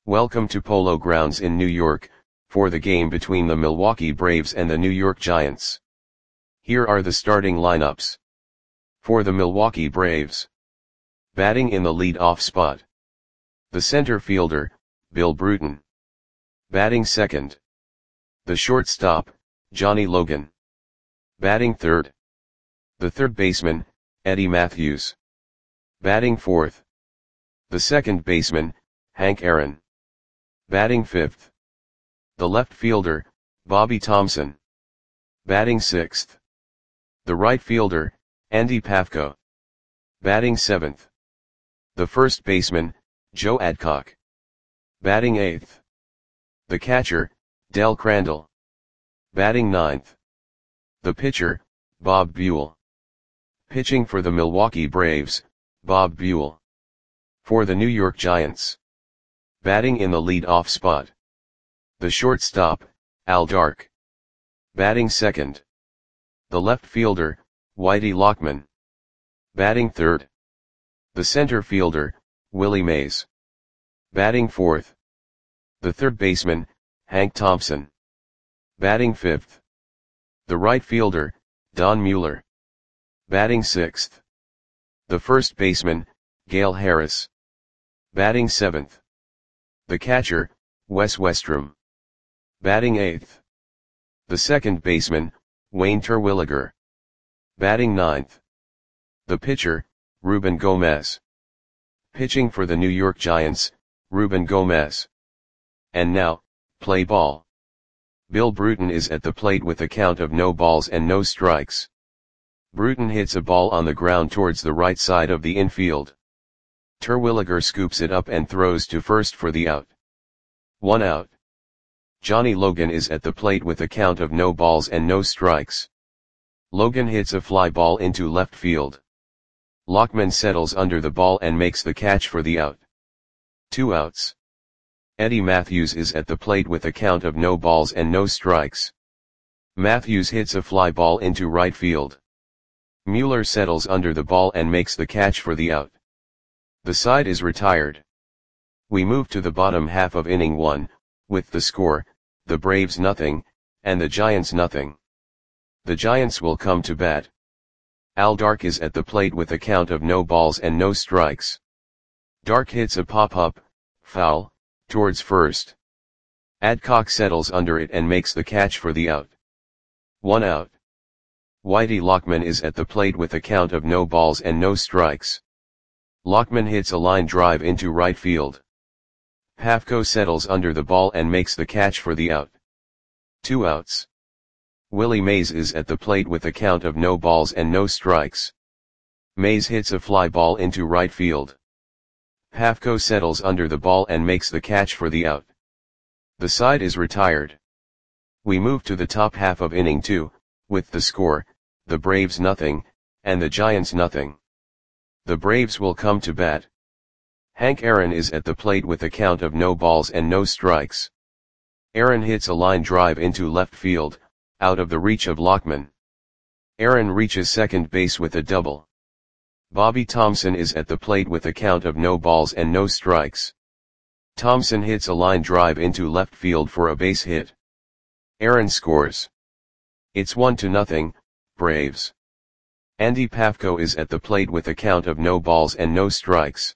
Welcome to Polo Grounds in New York, for the game between the Milwaukee Braves and the New York Giants. Here are the starting lineups. For the Milwaukee Braves. Batting in the lead-off spot. The center fielder, Bill Bruton. Batting second. The shortstop, Johnny Logan. Batting third. The third baseman, Eddie Mathews. Batting fourth. The second baseman, Hank Aaron. Batting fifth. The left fielder, Bobby Thomson. Batting sixth. The right fielder, Andy Pafko. Batting seventh. The first baseman, Joe Adcock. Batting eighth. The catcher, Del Crandall. Batting ninth. The pitcher, Bob Buell. Pitching for the Milwaukee Braves, Bob Buell. For the New York Giants. Batting in the lead-off spot. The shortstop, Al Dark. Batting second. The left fielder, Whitey Lockman. Batting third. The center fielder, Willie Mays. Batting fourth. The third baseman, Hank Thompson. Batting fifth. The right fielder, Don Mueller. Batting sixth. The first baseman, Gale Harris. Batting seventh. The catcher, Wes Westrom. Batting eighth. The second baseman, Wayne Terwilliger. Batting ninth. The pitcher, Ruben Gomez. Pitching for the New York Giants, Ruben Gomez. And now, play ball. Bill Bruton is at the plate with a count of no balls and no strikes. Bruton hits a ball on the ground towards the right side of the infield. Terwilliger scoops it up and throws to first for the out. 1 out. Johnny Logan is at the plate with a count of no balls and no strikes. Logan hits a fly ball into left field. Lockman settles under the ball and makes the catch for the out. 2 outs. Eddie Mathews is at the plate with a count of no balls and no strikes. Mathews hits a fly ball into right field. Mueller settles under the ball and makes the catch for the out. The side is retired. We move to the bottom half of inning 1, with the score, the Braves nothing, and the Giants nothing. The Giants will come to bat. Al Dark is at the plate with a count of no balls and no strikes. Dark hits a pop-up, foul, towards first. Adcock settles under it and makes the catch for the out. 1 out. Whitey Lockman is at the plate with a count of no balls and no strikes. Lockman hits a line drive into right field. Pafko settles under the ball and makes the catch for the out. 2 outs. Willie Mays is at the plate with a count of no balls and no strikes. Mays hits a fly ball into right field. Pafko settles under the ball and makes the catch for the out. The side is retired. We move to the top half of inning 2, with the score, the Braves nothing, and the Giants nothing. The Braves will come to bat. Hank Aaron is at the plate with a count of no balls and no strikes. Aaron hits a line drive into left field, out of the reach of Lockman. Aaron reaches second base with a double. Bobby Thomson is at the plate with a count of no balls and no strikes. Thomson hits a line drive into left field for a base hit. Aaron scores. It's 1-0, Braves. Andy Pafko is at the plate with a count of no balls and no strikes.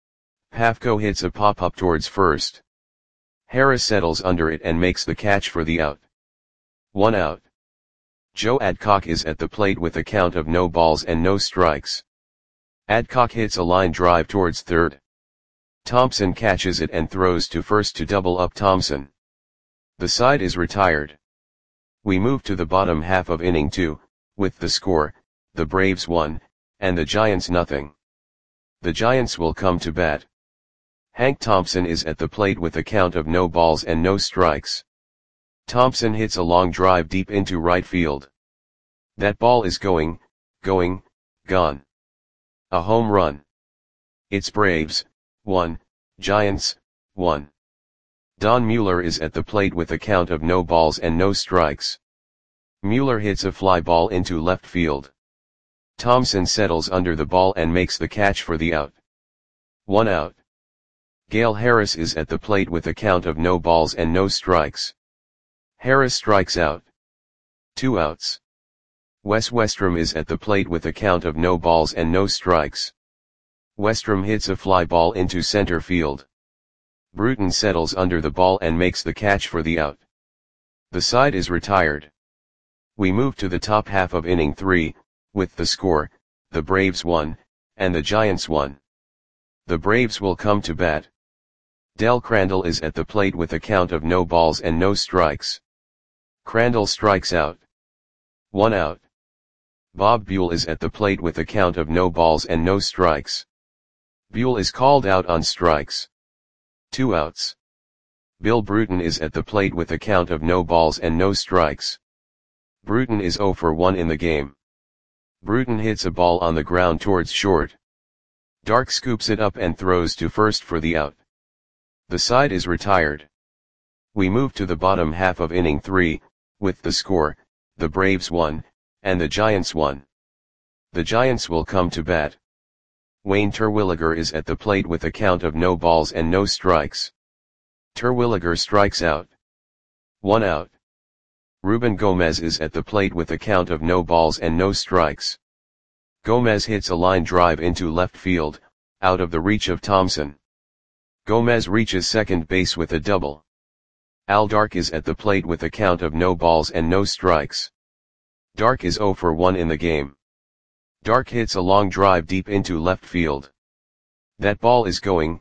Pafko hits a pop-up towards first. Harris settles under it and makes the catch for the out. 1 out. Joe Adcock is at the plate with a count of no balls and no strikes. Adcock hits a line drive towards third. Thompson catches it and throws to first to double up Thompson. The side is retired. We move to the bottom half of inning 2, with the score, the Braves 1, and the Giants nothing. The Giants will come to bat. Hank Thompson is at the plate with a count of no balls and no strikes. Thompson hits a long drive deep into right field. That ball is gone. A home run. It's Braves, 1, Giants, 1. Don Mueller is at the plate with a count of no balls and no strikes. Mueller hits a fly ball into left field. Thompson settles under the ball and makes the catch for the out. 1 out. Gale Harris is at the plate with a count of no balls and no strikes. Harris strikes out. 2 outs. Wes Westrom is at the plate with a count of no balls and no strikes. Westrom hits a fly ball into center field. Bruton settles under the ball and makes the catch for the out. The side is retired. We move to the top half of inning 3, with the score, the Braves won, and the Giants won. The Braves will come to bat. Del Crandall is at the plate with a count of no balls and no strikes. Crandall strikes out. 1 out. Bob Buell is at the plate with a count of no balls and no strikes. Buell is called out on strikes. 2 outs. Bill Bruton is at the plate with a count of no balls and no strikes. Bruton is 0 for 1 in the game. Bruton hits a ball on the ground towards short. Dark scoops it up and throws to first for the out. The side is retired. We move to the bottom half of inning 3, with the score, the Braves won, and the Giants won. The Giants will come to bat. Wayne Terwilliger is at the plate with a count of no balls and no strikes. Terwilliger strikes out. 1 out. Ruben Gomez is at the plate with a count of no balls and no strikes. Gomez hits a line drive into left field, out of the reach of Thompson. Gomez reaches second base with a double. Al Dark is at the plate with a count of no balls and no strikes. Dark is 0 for 1 in the game. Dark hits a long drive deep into left field. That ball is gone.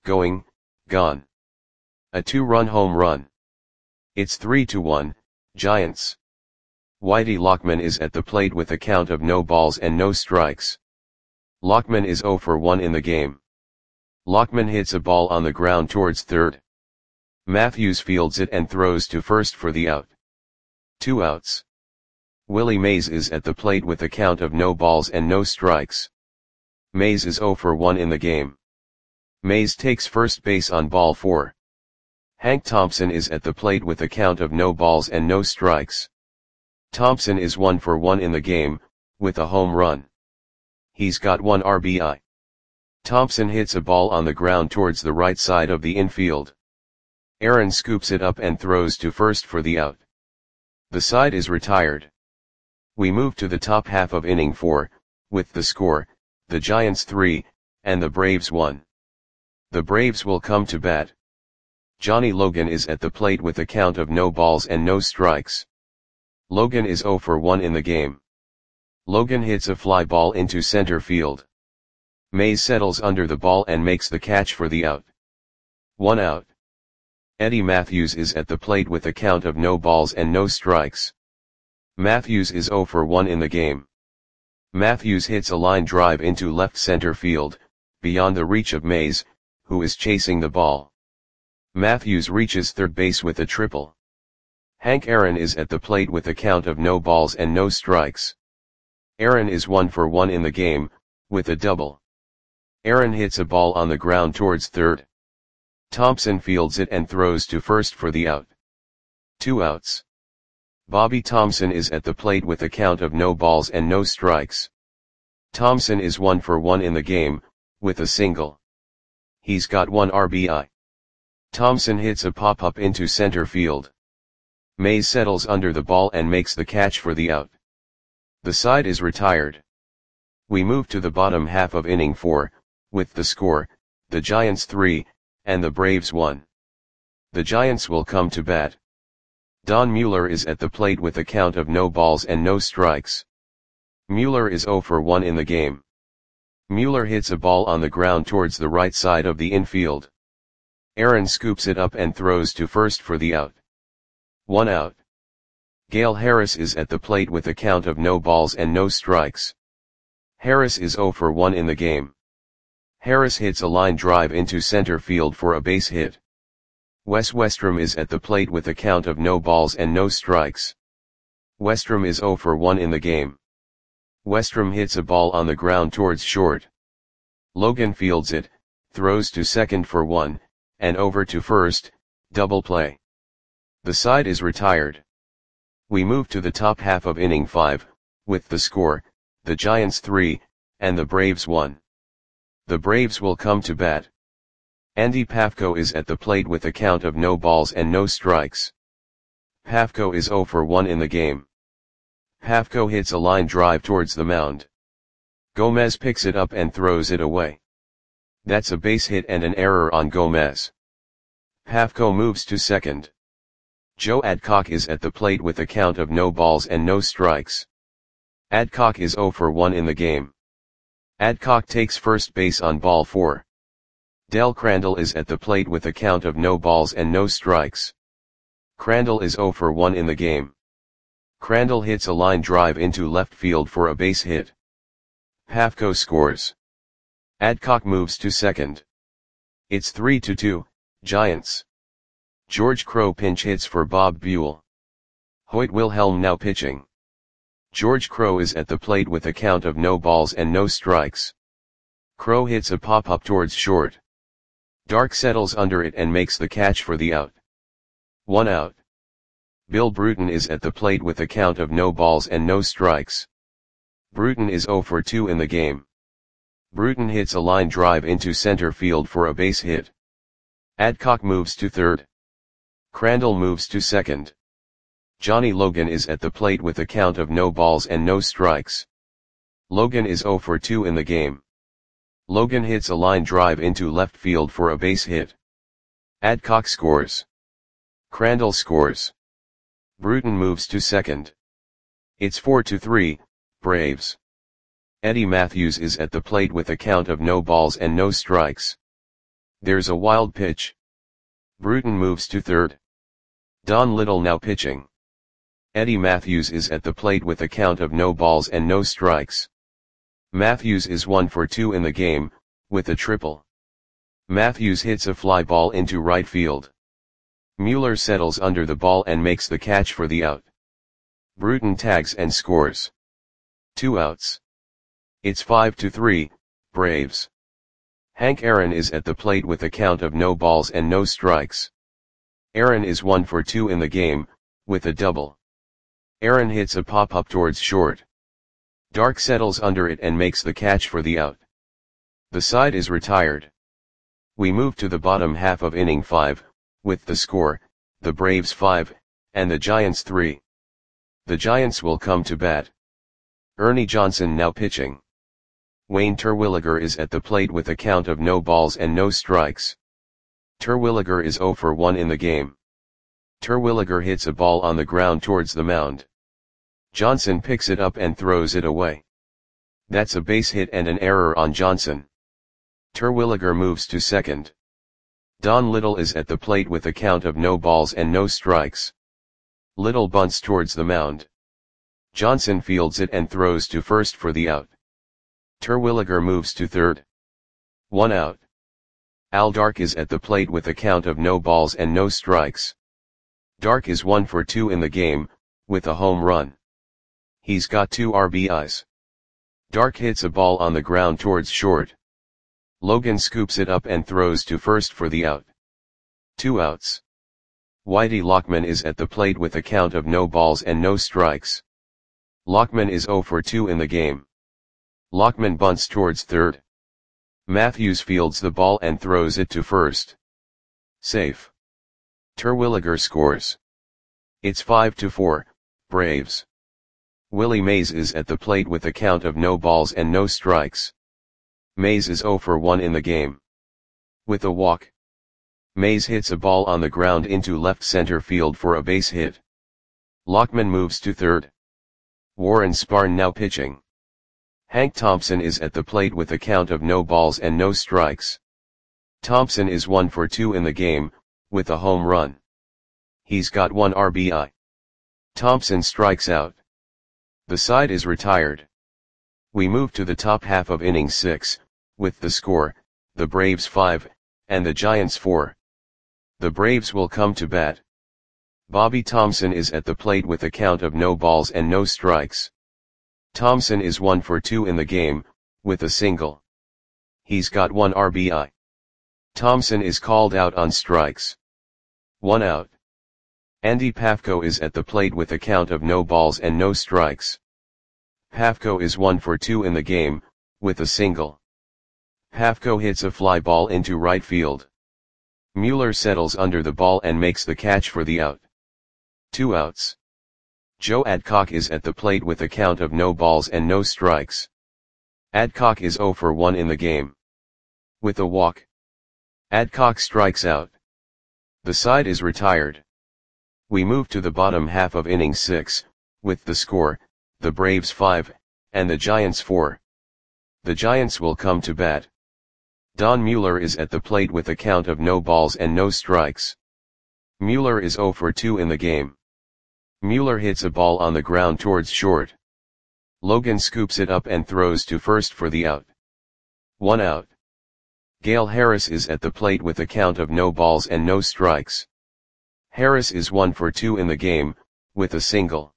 A 2-run home run. It's 3-1, Giants. Whitey Lockman is at the plate with a count of no balls and no strikes. Lockman is 0 for 1 in the game. Lockman hits a ball on the ground towards third. Matthews fields it and throws to first for the out. 2 outs. Willie Mays is at the plate with a count of no balls and no strikes. Mays is 0 for 1 in the game. Mays takes first base on ball 4. Hank Thompson is at the plate with a count of no balls and no strikes. Thompson is 1 for 1 in the game, with a home run. He's got 1 RBI. Thompson hits a ball on the ground towards the right side of the infield. Aaron scoops it up and throws to first for the out. The side is retired. We move to the top half of inning 4, with the score, the Giants 3, and the Braves 1. The Braves will come to bat. Johnny Logan is at the plate with a count of no balls and no strikes. Logan is 0 for 1 in the game. Logan hits a fly ball into center field. Mays settles under the ball and makes the catch for the out. 1 out. Eddie Matthews is at the plate with a count of no balls and no strikes. Matthews is 0 for 1 in the game. Matthews hits a line drive into left center field, beyond the reach of Mays, who is chasing the ball. Matthews reaches third base with a triple. Hank Aaron is at the plate with a count of no balls and no strikes. Aaron is 1 for 1 in the game, with a double. Aaron hits a ball on the ground towards third. Thompson fields it and throws to first for the out. 2 outs. Bobby Thompson is at the plate with a count of no balls and no strikes. Thompson is 1 for 1 in the game, with a single. He's got 1 RBI. Thompson hits a pop-up into center field. Mays settles under the ball and makes the catch for the out. The side is retired. We move to the bottom half of inning 4, with the score, the Giants 3, and the Braves 1. The Giants will come to bat. Don Mueller is at the plate with a count of no balls and no strikes. Mueller is 0 for 1 in the game. Mueller hits a ball on the ground towards the right side of the infield. Aaron scoops it up and throws to first for the out. 1 out. Gale Harris is at the plate with a count of no balls and no strikes. Harris is 0 for 1 in the game. Harris hits a line drive into center field for a base hit. Wes Westrom is at the plate with a count of no balls and no strikes. Westrom is 0 for 1 in the game. Westrom hits a ball on the ground towards short. Logan fields it, throws to second for 1, and over to first, double play. The side is retired. We move to the top half of inning 5, with the score, the Giants 3, and the Braves 1. The Braves will come to bat. Andy Pafko is at the plate with a count of no balls and no strikes. Pafko is 0 for 1 in the game. Pafko hits a line drive towards the mound. Gomez picks it up and throws it away. That's a base hit and an error on Gomez. Pafko moves to second. Joe Adcock is at the plate with a count of no balls and no strikes. Adcock is 0 for 1 in the game. Adcock takes first base on ball 4. Del Crandall is at the plate with a count of no balls and no strikes. Crandall is 0 for 1 in the game. Crandall hits a line drive into left field for a base hit. Pafko scores. Adcock moves to second. It's 3-2, Giants. George Crowe pinch hits for Bob Buell. Hoyt Wilhelm now pitching. George Crowe is at the plate with a count of no balls and no strikes. Crowe hits a pop-up towards short. Dark settles under it and makes the catch for the out. 1 out. Bill Bruton is at the plate with a count of no balls and no strikes. Bruton is 0 for 2 in the game. Bruton hits a line drive into center field for a base hit. Adcock moves to third. Crandall moves to second. Johnny Logan is at the plate with a count of no balls and no strikes. Logan is 0 for 2 in the game. Logan hits a line drive into left field for a base hit. Adcock scores. Crandall scores. Bruton moves to second. It's 4-3, Braves. Eddie Matthews is at the plate with a count of no balls and no strikes. There's a wild pitch. Bruton moves to third. Don Little now pitching. Eddie Matthews is at the plate with a count of no balls and no strikes. Matthews is 1 for 2 in the game, with a triple. Matthews hits a fly ball into right field. Mueller settles under the ball and makes the catch for the out. Bruton tags and scores. 2 outs. It's 5-3, Braves. Hank Aaron is at the plate with a count of no balls and no strikes. Aaron is 1 for 2 in the game, with a double. Aaron hits a pop-up towards short. Dark settles under it and makes the catch for the out. The side is retired. We move to the bottom half of inning 5, with the score, the Braves 5, and the Giants 3. The Giants will come to bat. Ernie Johnson now pitching. Wayne Terwilliger is at the plate with a count of no balls and no strikes. Terwilliger is 0 for 1 in the game. Terwilliger hits a ball on the ground towards the mound. Johnson picks it up and throws it away. That's a base hit and an error on Johnson. Terwilliger moves to second. Don Little is at the plate with a count of no balls and no strikes. Little bunts towards the mound. Johnson fields it and throws to first for the out. Terwilliger moves to third. 1 out. Al Dark is at the plate with a count of no balls and no strikes. Dark is 1 for 2 in the game, with a home run. He's got 2 RBIs. Dark hits a ball on the ground towards short. Logan scoops it up and throws to first for the out. 2 outs. Whitey Lockman is at the plate with a count of no balls and no strikes. Lockman is 0 for 2 in the game. Lockman bunts towards third. Matthews fields the ball and throws it to first. Safe. Terwilliger scores. It's 5-4, Braves. Willie Mays is at the plate with a count of no balls and no strikes. Mays is 0 for 1 in the game. With a walk. Mays hits a ball on the ground into left center field for a base hit. Lockman moves to third. Warren Spahn now pitching. Hank Thompson is at the plate with a count of no balls and no strikes. Thompson is 1 for 2 in the game, with a home run. He's got 1 RBI. Thompson strikes out. The side is retired. We move to the top half of inning 6, with the score, the Braves 5, and the Giants 4. The Braves will come to bat. Bobby Thompson is at the plate with a count of no balls and no strikes. Thompson is 1 for 2 in the game, with a single. He's got 1 RBI. Thompson is called out on strikes. 1 out. Andy Pafko is at the plate with a count of no balls and no strikes. Pafko is 1 for 2 in the game, with a single. Pafko hits a fly ball into right field. Mueller settles under the ball and makes the catch for the out. 2 outs. Joe Adcock is at the plate with a count of no balls and no strikes. Adcock is 0 for 1 in the game. With a walk, Adcock strikes out. The side is retired. We move to the bottom half of inning 6, with the score, the Braves 5, and the Giants 4. The Giants will come to bat. Don Mueller is at the plate with a count of no balls and no strikes. Mueller is 0 for 2 in the game. Mueller hits a ball on the ground towards short. Logan scoops it up and throws to first for the out. 1 out. Gale Harris is at the plate with a count of no balls and no strikes. Harris is 1 for 2 in the game, with a single.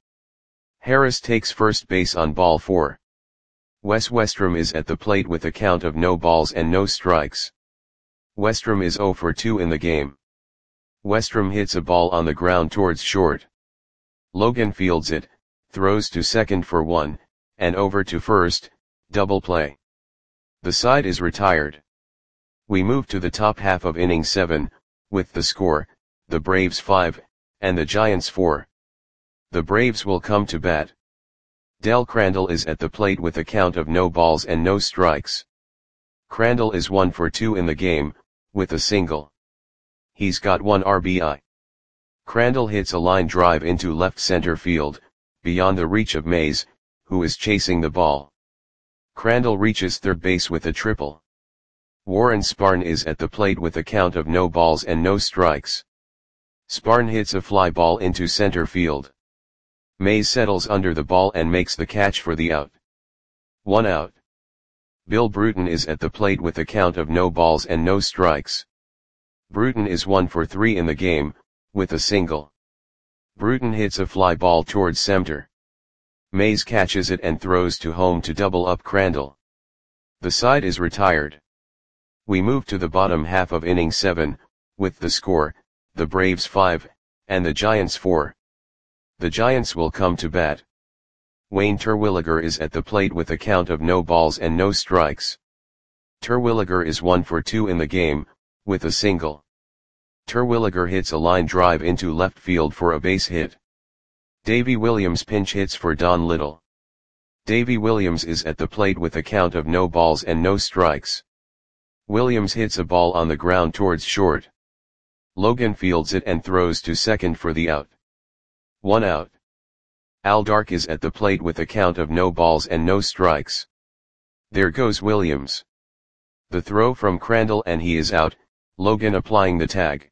Harris takes first base on ball 4. Wes Westrom is at the plate with a count of no balls and no strikes. Westrom is 0 for 2 in the game. Westrom hits a ball on the ground towards short. Logan fields it, throws to second for 1, and over to first, double play. The side is retired. We move to the top half of inning 7, with the score, the Braves 5, and the Giants 4. The Braves will come to bat. Del Crandall is at the plate with a count of no balls and no strikes. Crandall is 1 for 2 in the game, with a single. He's got 1 RBI. Crandall hits a line drive into left center field, beyond the reach of Mays, who is chasing the ball. Crandall reaches third base with a triple. Warren Spahn is at the plate with a count of no balls and no strikes. Spahn hits a fly ball into center field. Mays settles under the ball and makes the catch for the out. 1 out. Bill Bruton is at the plate with a count of no balls and no strikes. Bruton is 1 for 3 in the game, with a single. Bruton hits a fly ball towards center. Mays catches it and throws to home to double up Crandall. The side is retired. We move to the bottom half of inning 7, with the score, the Braves 5, and the Giants 4. The Giants will come to bat. Wayne Terwilliger is at the plate with a count of no balls and no strikes. Terwilliger is 1 for 2 in the game, with a single. Terwilliger hits a line drive into left field for a base hit. Davy Williams pinch hits for Don Little. Davy Williams is at the plate with a count of no balls and no strikes. Williams hits a ball on the ground towards short. Logan fields it and throws to second for the out. 1 out. Al Dark is at the plate with a count of no balls and no strikes. There goes Williams. The throw from Crandall and he is out, Logan applying the tag.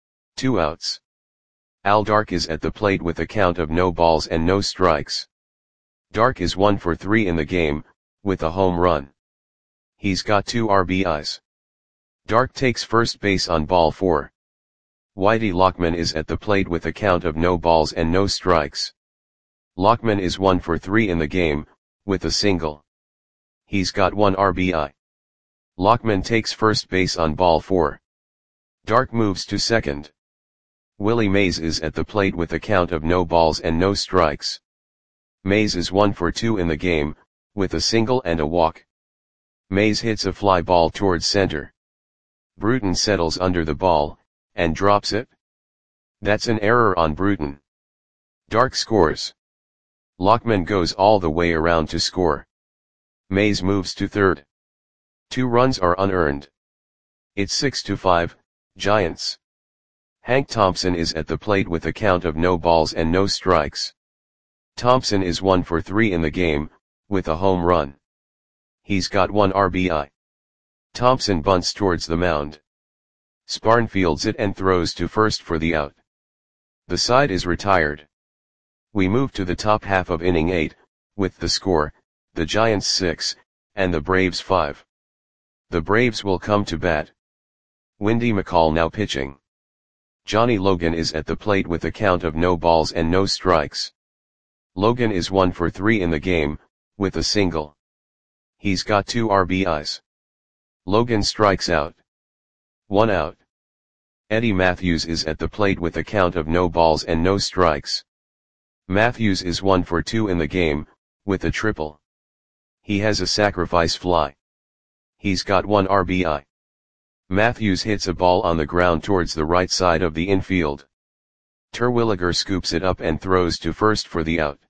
2 outs. Al Dark is at the plate with a count of no balls and no strikes. Dark is 1 for 3 in the game, with a home run. He's got 2 RBIs. Dark takes first base on ball 4. Whitey Lockman is at the plate with a count of no balls and no strikes. Lockman is 1 for 3 in the game, with a single. He's got 1 RBI. Lockman takes first base on ball 4. Dark moves to second. Willie Mays is at the plate with a count of no balls and no strikes. Mays is 1 for 2 in the game, with a single and a walk. Mays hits a fly ball towards center. Bruton settles under the ball, and drops it. That's an error on Bruton. Dark scores. Lockman goes all the way around to score. Mays moves to third. 2 runs are unearned. It's 6-5, Giants. Hank Thompson is at the plate with a count of no balls and no strikes. Thompson is 1 for 3 in the game, with a home run. He's got 1 RBI. Thompson bunts towards the mound. Spahn fields it and throws to first for the out. The side is retired. We move to the top half of inning 8, with the score, the Giants 6, and the Braves 5. The Braves will come to bat. Windy McCall now pitching. Johnny Logan is at the plate with a count of no balls and no strikes. Logan is 1 for 3 in the game, with a single. He's got 2 RBIs. Logan strikes out. 1 out. Eddie Matthews is at the plate with a count of no balls and no strikes. Matthews is 1 for 2 in the game, with a triple. He has a sacrifice fly. He's got 1 RBI. Matthews hits a ball on the ground towards the right side of the infield. Terwilliger scoops it up and throws to first for the out.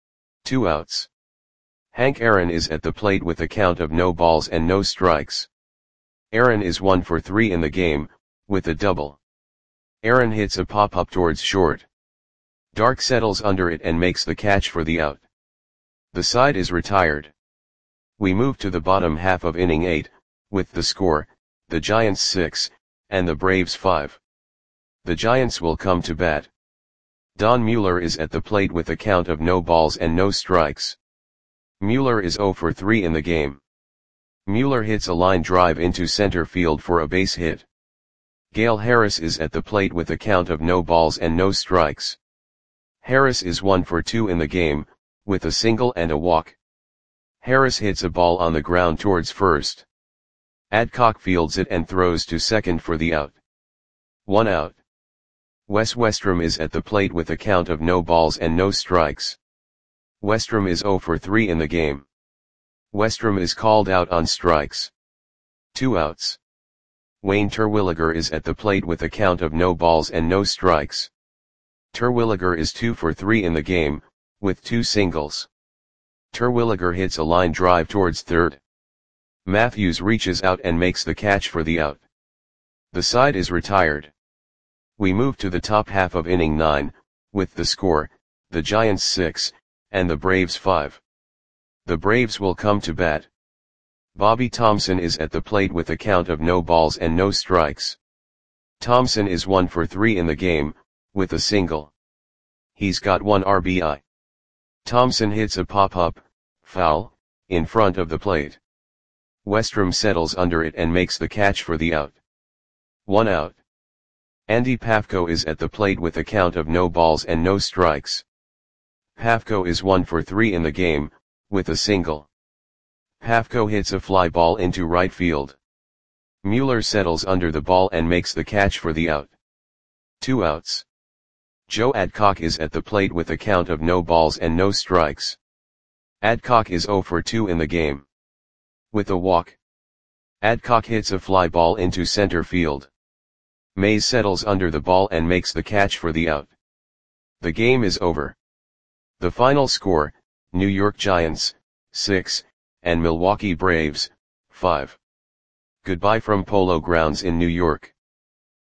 2 outs. Hank Aaron is at the plate with a count of no balls and no strikes. Aaron is 1 for 3 in the game, with a double. Aaron hits a pop-up towards short. Dark settles under it and makes the catch for the out. The side is retired. We move to the bottom half of inning 8, with the score, the Giants 6, and the Braves 5. The Giants will come to bat. Don Mueller is at the plate with a count of no balls and no strikes. Mueller is 0 for 3 in the game. Mueller hits a line drive into center field for a base hit. Gale Harris is at the plate with a count of no balls and no strikes. Harris is 1 for 2 in the game, with a single and a walk. Harris hits a ball on the ground towards first. Adcock fields it and throws to second for the out. 1 out. Wes Westrom is at the plate with a count of no balls and no strikes. Westrom is 0 for 3 in the game. Westrom is called out on strikes. 2 outs. Wayne Terwilliger is at the plate with a count of no balls and no strikes. Terwilliger is 2 for 3 in the game, with 2 singles. Terwilliger hits a line drive towards third. Matthews reaches out and makes the catch for the out. The side is retired. We move to the top half of inning 9, with the score, the Giants 6, and the Braves 5. The Braves will come to bat. Bobby Thomson is at the plate with a count of no balls and no strikes. Thomson is 1 for 3 in the game, with a single. He's got 1 RBI. Thomson hits a pop-up, foul, in front of the plate. Westrom settles under it and makes the catch for the out. 1 out. Andy Pafko is at the plate with a count of no balls and no strikes. Pafko is 1 for 3 in the game, with a single. Pafko hits a fly ball into right field. Mueller settles under the ball and makes the catch for the out. 2 outs. Joe Adcock is at the plate with a count of no balls and no strikes. Adcock is 0 for 2 in the game. With a walk. Adcock hits a fly ball into center field. Mays settles under the ball and makes the catch for the out. The game is over. The final score, New York Giants, 6, and Milwaukee Braves, 5. Goodbye from Polo Grounds in New York.